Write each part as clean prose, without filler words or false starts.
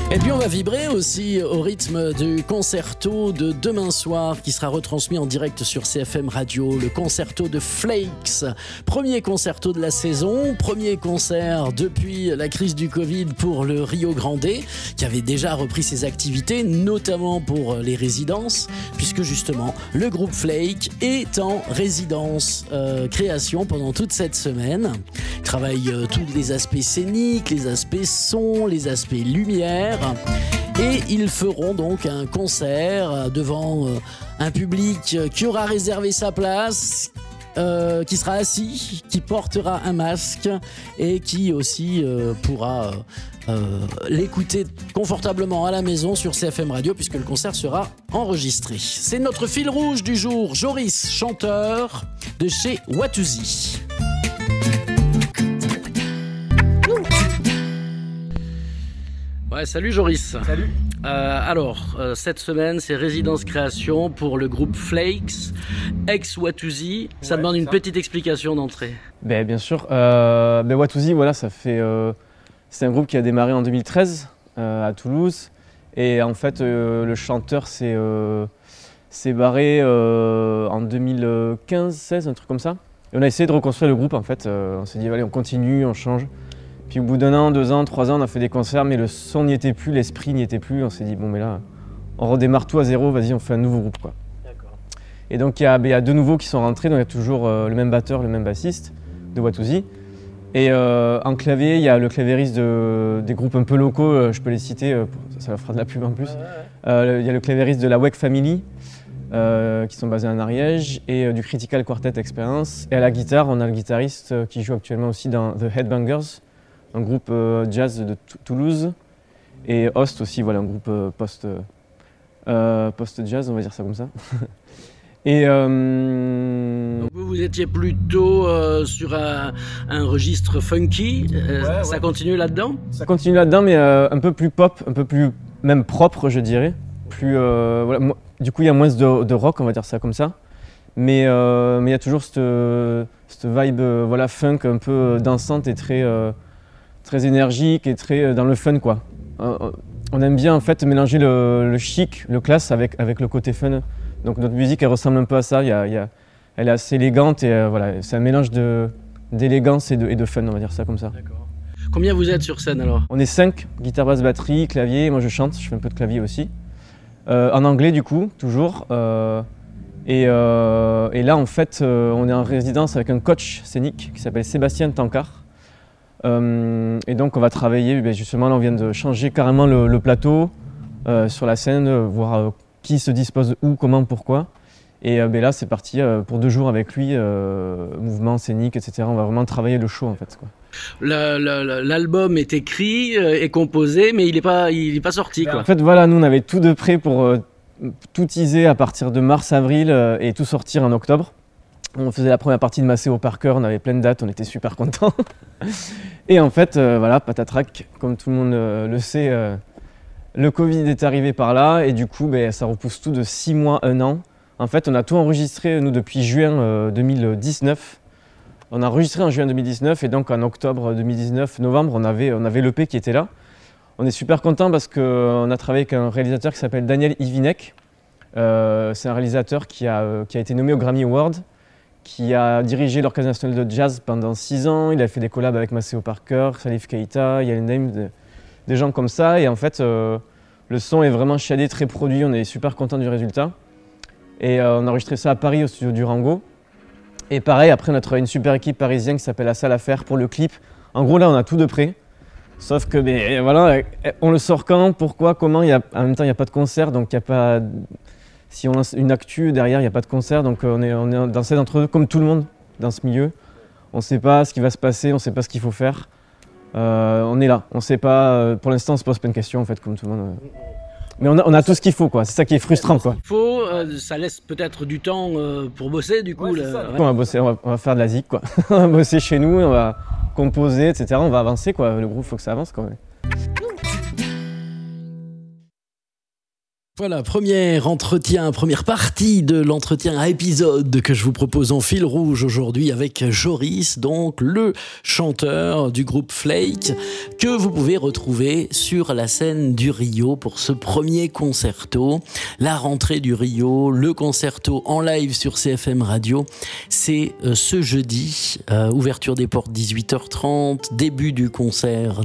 Et puis on va vibrer aussi au rythme du concerto de demain soir qui sera retransmis en direct sur CFM Radio, le concerto de Flakes. Premier concerto de la saison, premier concert depuis la crise du Covid pour le Rio Grande qui avait déjà repris ses activités, notamment pour les résidences, puisque justement le groupe Flake est en résidence création pendant toute cette semaine. Il travaille tous les aspects scéniques, les aspects son, les aspects lumière. Et ils feront donc un concert devant un public qui aura réservé sa place, qui sera assis, qui portera un masque et qui aussi pourra l'écouter confortablement à la maison sur CFM Radio puisque le concert sera enregistré. C'est notre fil rouge du jour, Joris, chanteur de chez Watusi. Ouais, salut Joris. Salut. Cette semaine, c'est résidence création pour le groupe Flakes, ex-Watusi. Ça demande une petite explication d'entrée. Bien sûr. Watusi, voilà, c'est un groupe qui a démarré en 2013 à Toulouse. Et en fait, le chanteur s'est barré en 2015-16, un truc comme ça. Et on a essayé de reconstruire le groupe en fait. On s'est dit, allez, on continue, on change. Puis au bout d'1 an, 2 ans, 3 ans, on a fait des concerts, mais le son n'y était plus, l'esprit n'y était plus. On s'est dit, bon, mais là, on redémarre tout à zéro, vas-y, on fait un nouveau groupe, quoi. D'accord. Et donc, il y a 2 nouveaux qui sont rentrés, donc il y a toujours le même batteur, le même bassiste de Watusi. Et en clavier, il y a le clavieriste des groupes un peu locaux, je peux les citer, ça leur fera de la pub en plus. Il y a le clavieriste de la Wake Family, qui sont basés en Ariège, et du Critical Quartet Experience. Et à la guitare, on a le guitariste qui joue actuellement aussi dans The Headbangers, un groupe jazz de Toulouse, et Host aussi, voilà, un groupe post-jazz, on va dire ça comme ça. Et donc vous étiez plutôt sur un registre funky, ça continue là-dedans ? Ça continue là-dedans, mais un peu plus pop, un peu plus même propre, je dirais. Voilà, du coup, il y a moins de rock, on va dire ça comme ça. Mais il y a toujours cette vibe voilà, funk un peu dansante et très énergique et très dans le fun, quoi. On aime bien en fait mélanger le chic, le classe avec le côté fun. Donc notre musique elle ressemble un peu à ça. Elle est assez élégante et voilà, c'est un mélange d'élégance et de fun, on va dire ça comme ça. D'accord. Combien vous êtes sur scène alors ? On est 5, guitare, basse, batterie, clavier. Moi je chante, je fais un peu de clavier aussi. En anglais du coup, toujours. Et là en fait, on est en résidence avec un coach scénique qui s'appelle Sébastien Tancard. Et donc on va travailler, justement là on vient de changer carrément le plateau sur la scène, voir qui se dispose où, comment, pourquoi. Et là c'est parti pour 2 jours avec lui, mouvement scénique, etc. On va vraiment travailler le show en fait, quoi. L'album est écrit et composé, mais il est pas sorti, quoi. En fait voilà, nous on avait tout de prêt pour tout teaser à partir de mars-avril et tout sortir en octobre. On faisait la première partie de Maceo Parker, on avait plein de dates, on était super contents. Et en fait, voilà, patatrac, comme tout le monde le sait, le Covid est arrivé par là et du coup, ça repousse tout de 6 mois, 1 an. En fait, on a tout enregistré, nous, depuis juin 2019. On a enregistré en juin 2019 et donc en octobre 2019, novembre, on avait l'EP qui était là. On est super contents parce qu'on a travaillé avec un réalisateur qui s'appelle Daniel Ivinek. C'est un réalisateur qui a été nommé au Grammy Award, qui a dirigé l'Orchestre national de jazz pendant 6 ans. Il a fait des collabs avec Maceo Parker, Salif Keita, Yann Name, des gens comme ça. Et en fait, le son est vraiment chiadé, très produit. On est super content du résultat. Et on a enregistré ça à Paris, au studio Durango. Et pareil, après, on a trouvé une super équipe parisienne qui s'appelle La Salle à Faire pour le clip. En gros, là, on a tout de prêt. Sauf que, voilà, on le sort quand, pourquoi, comment. En même temps, il n'y a pas de concert, donc il n'y a pas... Si on lance une actu, derrière, il n'y a pas de concert, donc on est dans cet entre-deux, comme tout le monde dans ce milieu. On ne sait pas ce qui va se passer, on ne sait pas ce qu'il faut faire. On est là, on ne sait pas, pour l'instant on se pose plein de questions en fait, comme tout le monde. Mais on a tout ce qu'il faut, quoi. C'est ça qui est frustrant, quoi. Ça laisse peut-être du temps pour bosser, du coup. Ouais, c'est ça. On va bosser, on va faire de la zik, quoi. On va bosser chez nous, on va composer, etc. On va avancer, quoi. Le groupe, il faut que ça avance, quoi. Voilà, premier entretien, première partie de l'entretien à épisode que je vous propose en fil rouge aujourd'hui avec Joris, donc le chanteur du groupe Flake, que vous pouvez retrouver sur la scène du Rio pour ce premier concerto. La rentrée du Rio, le concerto en live sur CFM Radio, c'est ce jeudi, ouverture des portes 18h30, début du concert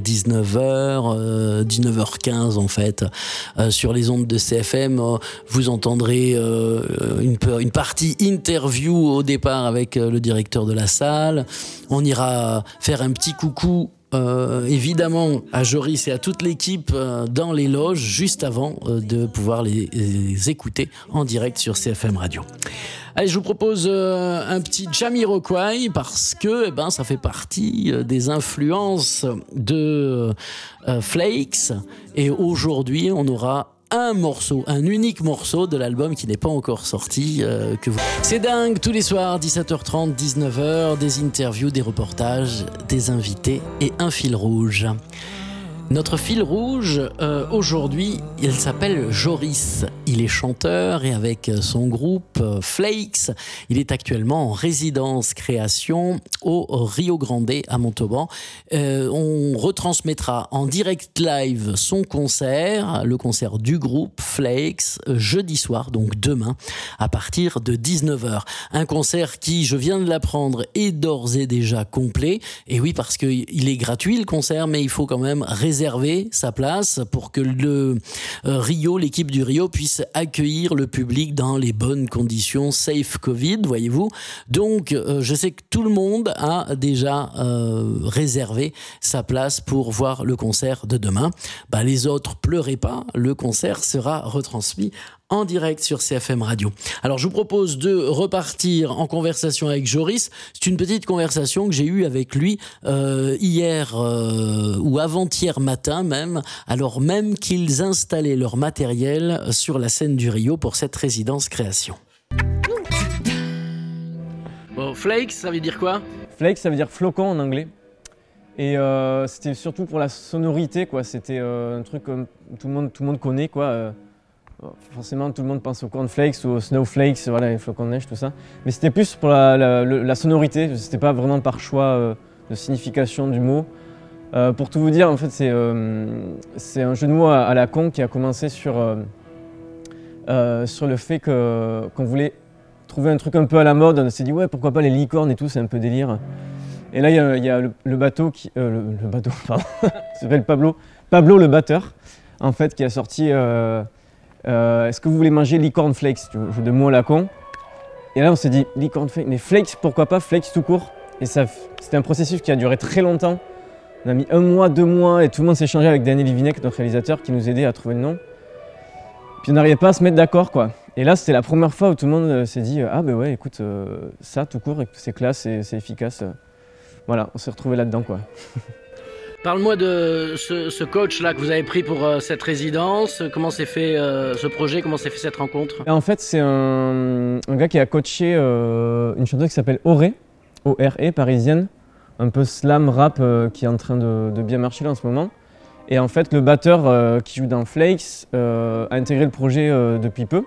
19h, 19h15 en fait, sur les ondes de CFM. Vous entendrez une partie interview au départ avec le directeur de la salle. On ira faire un petit coucou évidemment à Joris et à toute l'équipe dans les loges juste avant de pouvoir les écouter en direct sur CFM Radio. Allez, je vous propose un petit Jamiroquai parce que ça fait partie des influences de Flakes, et aujourd'hui on aura un unique morceau de l'album qui n'est pas encore sorti. C'est dingue, tous les soirs, 17h30, 19h, des interviews, des reportages, des invités et un fil rouge. Notre fil rouge, aujourd'hui, il s'appelle Joris. Il est chanteur et avec son groupe Flakes, il est actuellement en résidence création au Rio Grande à Montauban. On retransmettra en direct live son concert, le concert du groupe Flakes, jeudi soir, donc demain, à partir de 19h. Un concert qui, je viens de l'apprendre, est d'ores et déjà complet. Et oui, parce qu'il est gratuit le concert, mais il faut quand même réserver sa place pour que l'équipe du Rio puisse accueillir le public dans les bonnes conditions safe Covid, voyez-vous. Donc, je sais que tout le monde a déjà réservé sa place pour voir le concert de demain. Les autres, pleurez pas, le concert sera retransmis en direct sur CFM Radio. Alors, je vous propose de repartir en conversation avec Joris. C'est une petite conversation que j'ai eue avec lui hier ou avant-hier matin même, alors même qu'ils installaient leur matériel sur la scène du Rio pour cette résidence création. Bon, Flakes, ça veut dire quoi ? Flakes, ça veut dire flocon en anglais. Et c'était surtout pour la sonorité, quoi. C'était un truc que tout le monde connaît, quoi. Forcément, tout le monde pense aux cornflakes ou aux snowflakes, voilà, les flocons de neige, tout ça. Mais c'était plus pour la sonorité, c'était pas vraiment par choix de signification du mot. Pour tout vous dire, en fait, c'est un jeu de mots à la con qui a commencé sur le fait qu'on voulait trouver un truc un peu à la mode. On s'est dit, ouais, pourquoi pas les licornes et tout, c'est un peu délire. Et là, il y a le bateau, le bateau, pardon, il s'appelle Pablo le batteur, en fait, qui a sorti est-ce que vous voulez manger licorne flakes, jeu de mots à la con. Et là, on s'est dit, licorne flakes, mais flakes, pourquoi pas, flakes tout court. Et c'était un processus qui a duré très longtemps. On a mis 1 mois, 2 mois, et tout le monde s'est échangé avec Daniel Livinec, notre réalisateur, qui nous aidait à trouver le nom. Puis on n'arrivait pas à se mettre d'accord, quoi. Et là, c'était la première fois où tout le monde s'est dit, ah ben ouais, écoute, ça tout court, c'est classe, c'est efficace. Voilà, on s'est retrouvés là-dedans, quoi. Parle-moi de ce coach-là que vous avez pris pour cette résidence. Comment s'est fait ce projet? Comment s'est fait cette rencontre? En fait, c'est un gars qui a coaché une chanteuse qui s'appelle Oré, O-R-E, parisienne, un peu slam rap qui est en train de bien marcher là en ce moment. Et en fait, le batteur qui joue dans Flakes a intégré le projet depuis peu.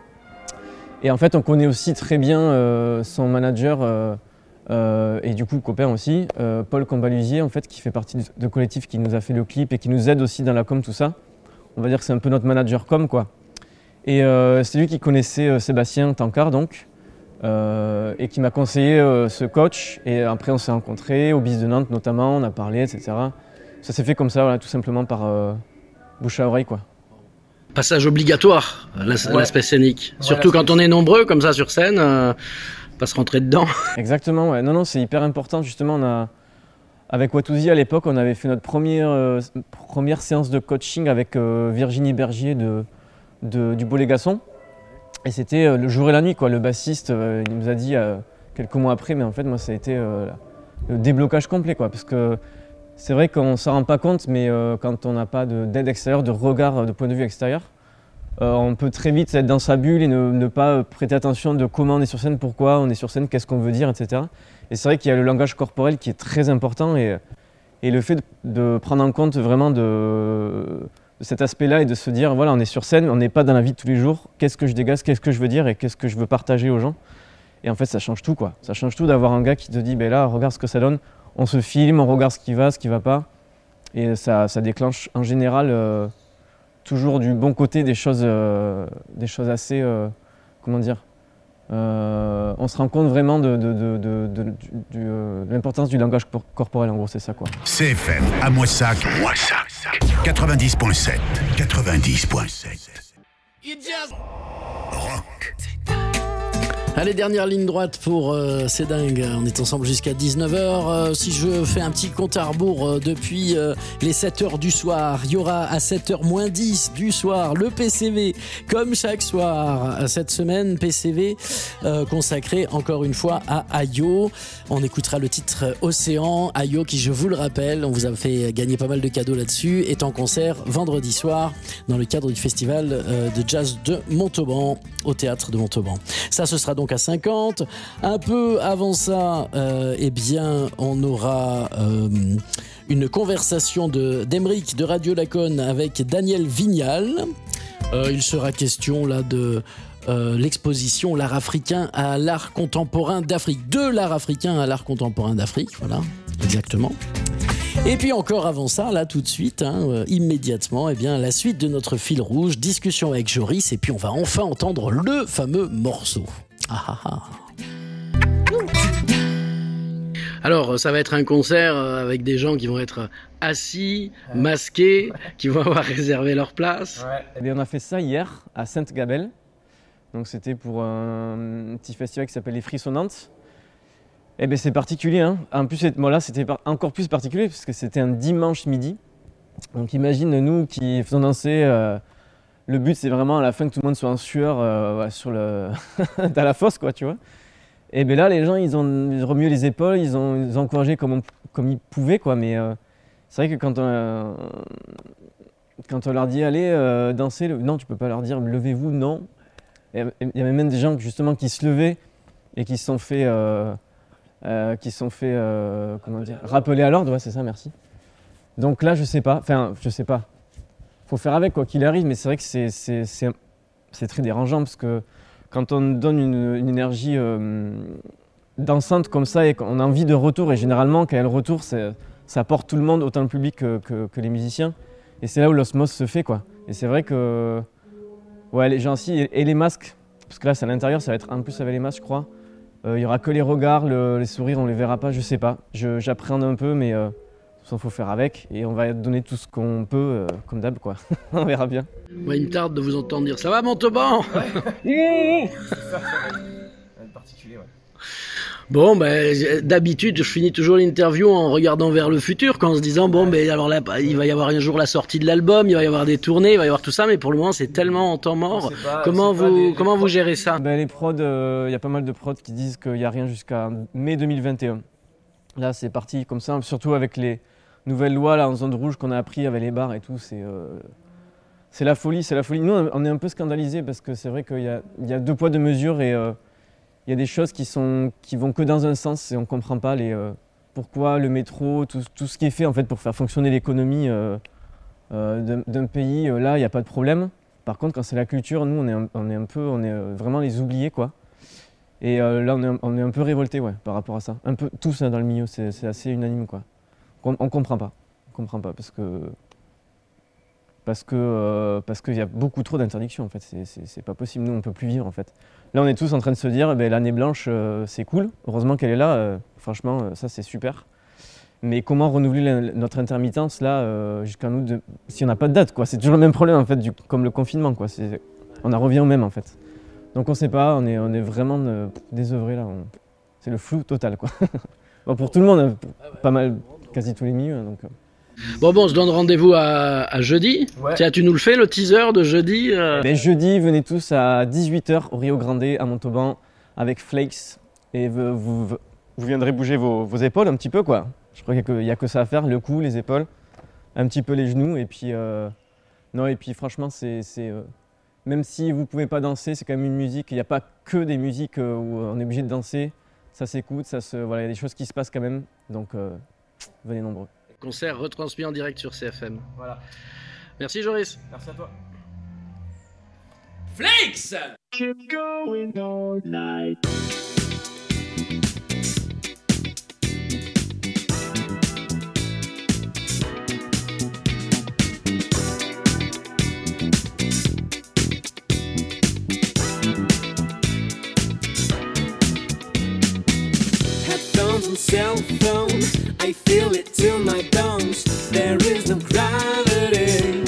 Et en fait, on connaît aussi très bien son manager et du coup copain aussi, Paul Combalusier, en fait, qui fait partie de collectif qui nous a fait le clip et qui nous aide aussi dans la com, tout ça. On va dire que c'est un peu notre manager com, quoi. Et c'est lui qui connaissait Sébastien Tancard, donc, et qui m'a conseillé ce coach. Et après, on s'est rencontrés au BIS de Nantes notamment, on a parlé, etc. Ça s'est fait comme ça, voilà, tout simplement par bouche à oreille, quoi. Passage obligatoire, l'aspect scénique. Voilà, surtout quand on est nombreux, comme ça, sur scène, pas se rentrer dedans. Exactement, ouais. Non, c'est hyper important. Justement, avec Watusi, à l'époque, on avait fait notre première séance de coaching avec Virginie Bergier du Beau les Garçons. Et c'était le jour et la nuit, quoi. Le bassiste, il nous a dit quelques mois après, mais en fait, moi, ça a été le déblocage complet, quoi. Parce que c'est vrai qu'on ne s'en rend pas compte, mais quand on n'a pas d'aide extérieure, de regard, de point de vue extérieur, on peut très vite être dans sa bulle et ne pas prêter attention de comment on est sur scène, pourquoi on est sur scène, qu'est-ce qu'on veut dire, etc. Et c'est vrai qu'il y a le langage corporel qui est très important et le fait de prendre en compte vraiment cet aspect-là et de se dire, voilà, on est sur scène, on n'est pas dans la vie de tous les jours, qu'est-ce que je dégage, qu'est-ce que je veux dire et qu'est-ce que je veux partager aux gens. Et en fait, ça change tout, quoi. Ça change tout d'avoir un gars qui te dit, ben là, regarde ce que ça donne, on se filme, on regarde ce qui va pas. Et ça déclenche en général toujours du bon côté des choses assez, comment dire, on se rend compte vraiment de l'importance du langage corporel, en gros, c'est ça, quoi. CFM à Moissac, 90.7, 90.7. Rock. Allez, dernière ligne droite pour C'est dingue, on est ensemble jusqu'à 19h. Si je fais un petit compte à rebours depuis les 7h du soir, il y aura à 7h moins 10 du soir le PCV, comme chaque soir. Cette semaine, PCV consacré encore une fois à Ayo. On écoutera le titre Océan. Ayo qui, je vous le rappelle, on vous a fait gagner pas mal de cadeaux là-dessus, est en concert vendredi soir dans le cadre du festival de jazz de Montauban, au théâtre de Montauban. Ça, ce sera donc à 50. Un peu avant ça, eh bien, on aura une conversation d'Emeric de Radio Laconne avec Daniel Vignal. Il sera question là de l'exposition L'art africain à l'art contemporain d'Afrique. De l'art africain à l'art contemporain d'Afrique, voilà, exactement. Et puis encore avant ça, là tout de suite, immédiatement, eh bien, la suite de notre fil rouge, discussion avec Joris, et puis on va enfin entendre le fameux morceau. Alors, ça va être un concert avec des gens qui vont être assis, masqués, qui vont avoir réservé leur place. Ouais. Eh bien, on a fait ça hier à Sainte-Gabelle. Donc, c'était pour un petit festival qui s'appelle Les Frissonnantes. Eh bien, c'est particulier, hein. En plus, là, c'était encore plus particulier parce que c'était un dimanche midi. Donc, imagine nous qui faisons danser. Le but, c'est vraiment à la fin que tout le monde soit en sueur dans la fosse, quoi, tu vois. Et bien là, les gens, ils ont remué les épaules, ils ont encouragé comme ils pouvaient, quoi. Mais c'est vrai que quand on leur dit allez danser, non, tu peux pas leur dire levez-vous, non. Il y avait même des gens justement qui se levaient et qui se sont fait, comment dire, rappeler à l'ordre. Ouais, c'est ça, merci. Donc là, je sais pas. Faut faire avec, quoi qu'il arrive, mais c'est vrai que c'est très dérangeant parce que quand on donne une énergie dansante comme ça et qu'on a envie de retour, et généralement quand il y a le retour, ça porte tout le monde, autant le public que les musiciens, et c'est là où l'osmose se fait, quoi. Et c'est vrai que ouais, les gens aussi, et les masques, parce que là c'est à l'intérieur, ça va être en plus avec les masques, je crois. Il n'y aura que les regards, les sourires, on les verra pas, je sais pas. J'appréhende un peu, mais il faut faire avec, et on va donner tout ce qu'on peut, comme d'hab, quoi. On verra bien. Moi, il me tarde de vous entendre dire « Ça va, Montauban ?» C'est ça, c'est particulier, ouais. Bon, d'habitude, je finis toujours l'interview en regardant vers le futur, en se disant, bon, alors là, il va y avoir un jour la sortie de l'album, il va y avoir des tournées, il va y avoir tout ça, mais pour le moment, c'est tellement en temps mort. Comment vous gérez ça? Les prods, il y a pas mal de prods qui disent qu'il n'y a rien jusqu'à mai 2021. Là, c'est parti comme ça, surtout avec les nouvelles lois là, en zone rouge qu'on a appris avec les bars et tout, c'est la folie, Nous, on est un peu scandalisés parce que c'est vrai qu'il y a 2 poids 2 mesures et il y a des choses qui vont que dans un sens et on ne comprend pas pourquoi le métro, tout ce qui est fait en fait, pour faire fonctionner l'économie d'un pays, là, il n'y a pas de problème. Par contre, quand c'est la culture, nous, on est vraiment les oubliés, quoi. Et là, on est un peu révoltés, ouais, par rapport à ça. Un peu tous dans le milieu, c'est assez unanime, quoi. On comprend pas. Parce qu'il y a beaucoup trop d'interdictions, en fait. C'est pas possible. Nous, on peut plus vivre, en fait. Là, on est tous en train de se dire, l'année blanche, c'est cool. Heureusement qu'elle est là. Franchement, ça, c'est super. Mais comment renouveler notre intermittence, là, jusqu'en août, si on n'a pas de date, quoi. C'est toujours le même problème, en fait, comme le confinement, quoi. On en revient au même, en fait. Donc, on sait pas. On est vraiment désœuvrés, là. C'est le flou total, quoi. Bon, pour tout le monde, hein, pas mal, quasi tous les milieux, donc... Bon, on se donne rendez-vous à jeudi. Ouais. Tiens, tu nous le fais, le teaser de jeudi Jeudi, venez tous à 18h au Rio Grande, à Montauban, avec Flakes. Et vous viendrez bouger vos épaules un petit peu, quoi. Je crois qu'il n'y a que ça à faire, le cou, les épaules, un petit peu les genoux. Et puis, franchement, même si vous ne pouvez pas danser, c'est quand même une musique. Il n'y a pas que des musiques où on est obligé de danser. Ça s'écoute, voilà, il y a des choses qui se passent quand même. Donc, venez nombreux. Concert retransmis en direct sur CFM. Voilà. Merci Joris. Merci à toi. Flakes. Headphones and cell phone, I feel it till my bones. There is no gravity.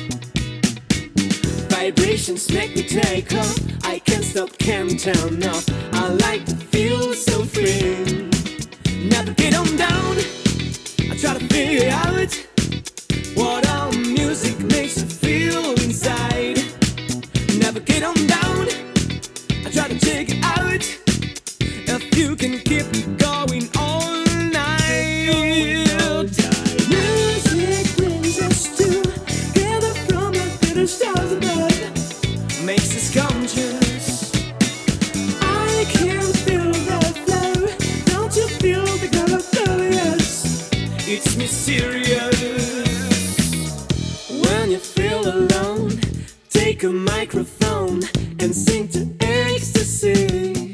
Vibrations make me take off. I can't stop, can't turn off. I like to feel so free. Never get on down. I try to figure out what all music makes you feel inside. Never get on down. I try to check it out. If you can keep going all night. Music brings us together from the stars above. Makes us conscious. I can feel the flow. Don't you feel the color glorious? It's mysterious. When you feel alone, take a microphone and sing to ecstasy.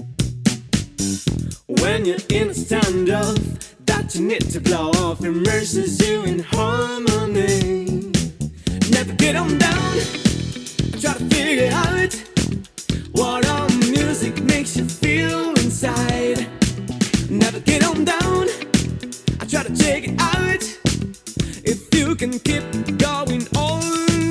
When you're in a standoff that you need to blow off, immerses you in harmony. Never get on down. Try to figure out what all music makes you feel inside. Never get on down. I try to check it out. If you can keep going all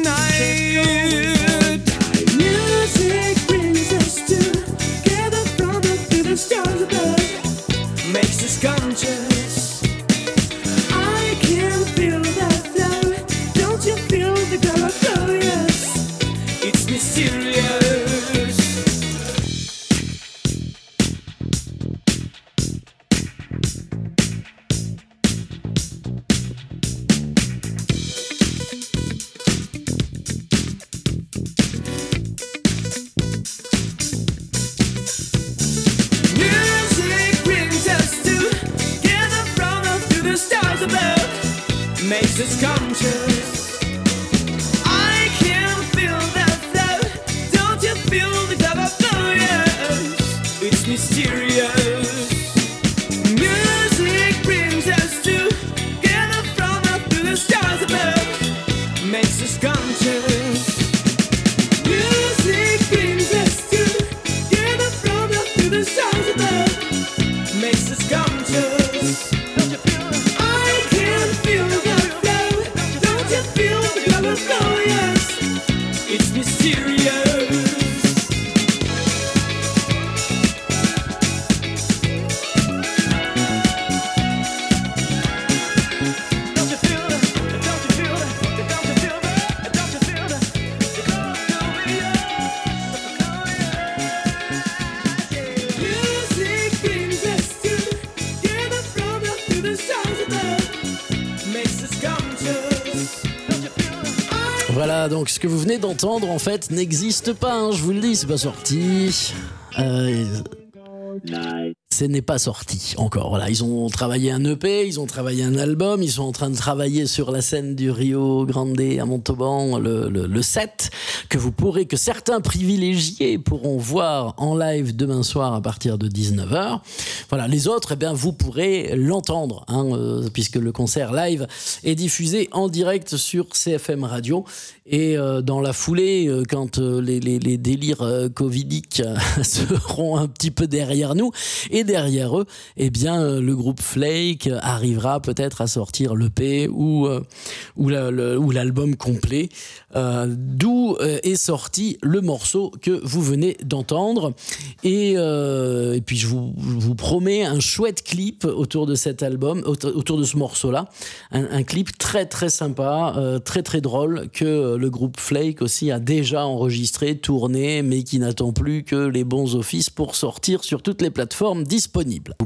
night. Music brings us together from the stars above. Makes us conscious. I can feel that flow. Don't you feel the color glorious? It's mysterious. Music brings us together from up to the stars above. Makes us conscious. I can feel that flow. Don't you feel the color glorious? It's mysterious. Music brings us together from up to the stars above. Makes us conscious. Music brings us together from up to the stars above. Makes us conscious. I can feel the flow. Don't you feel the color glorious? It's mysterious. Don't you feel it? Don't you feel it? Don't you feel it? Don't you feel it? The color glorious. Music brings us together from up to the stars above. Makes us conscious. Don't you feel it? Voilà, donc ce que vous venez d'entendre en fait n'existe pas, hein, je vous le dis, c'est pas sorti. Ce n'est pas sorti encore. Voilà, ils ont travaillé un EP, ils ont travaillé un album, ils sont en train de travailler sur la scène du Rio Grande à Montauban, le 7, que certains privilégiés pourront voir en live demain soir à partir de 19h. Voilà, les autres, eh bien, vous pourrez l'entendre, hein, puisque le concert live est diffusé en direct sur CFM Radio. Et dans la foulée, quand les délires covidiques seront un petit peu derrière nous, et derrière eux, eh bien, le groupe Flake arrivera peut-être à sortir l'EP ou l'album complet, d'où est sorti le morceau que vous venez d'entendre. Et puis je vous promets un chouette clip autour de cet album, autour de ce morceau-là, un clip très très sympa, très très drôle, que le groupe Flake aussi a déjà enregistré, tourné, mais qui n'attend plus que les bons offices pour sortir sur toutes les plateformes disponibles.